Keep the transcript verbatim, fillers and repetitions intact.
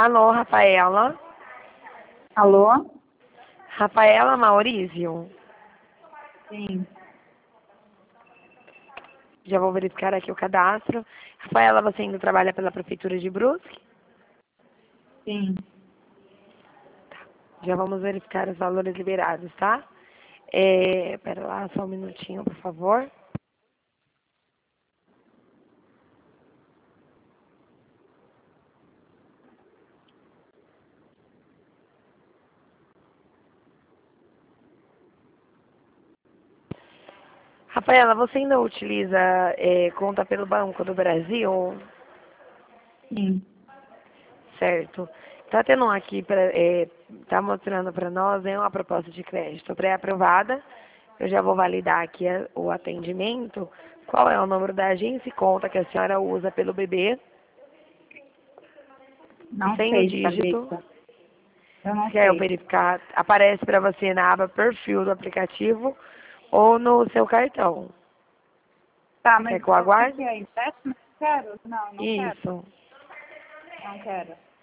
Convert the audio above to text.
Alô, Rafaela? Alô? Rafaela Maurício? Sim. Já vou verificar aqui o cadastro. Rafaela, você ainda trabalha pela Prefeitura de Brusque? Sim. Já vamos verificar os valores liberados, tá? É, pera lá, só um minutinho, por favor. Rafaela, você ainda utiliza é, conta pelo Banco do Brasil? Sim. Certo. Tá tendo um aqui, pra, é, tá mostrando para nós é uma proposta de crédito pré-aprovada. Eu já vou validar aqui a- o atendimento. Qual é o número da agência e conta que a senhora usa pelo bebê? Não Sem o sei de dígito. cabeça. Eu não Quer eu sei. verificar? Aparece para você na aba perfil do aplicativo ou no seu cartão. Tá, Quer mas que eu o que aguarde? que é? Empréstimo? Quero? Não, não quero. Isso. Não quero.